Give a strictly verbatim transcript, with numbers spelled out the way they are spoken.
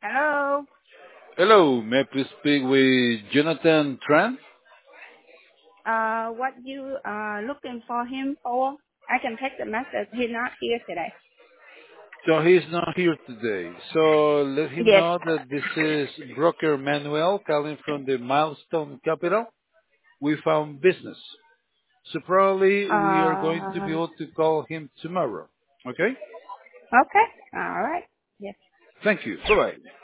Hello. Hello, may I please speak with Jonathan Tran? Uh, what you are looking for him for? I can take the message. He's not here today. So he's not here today. So let him Yes. know that this is broker Manuel calling from the Milestone Capital. We found business. So probably we are going to be Uh, able to call him tomorrow. Okay? okay. All right. Yes. Thank you. Bye-bye.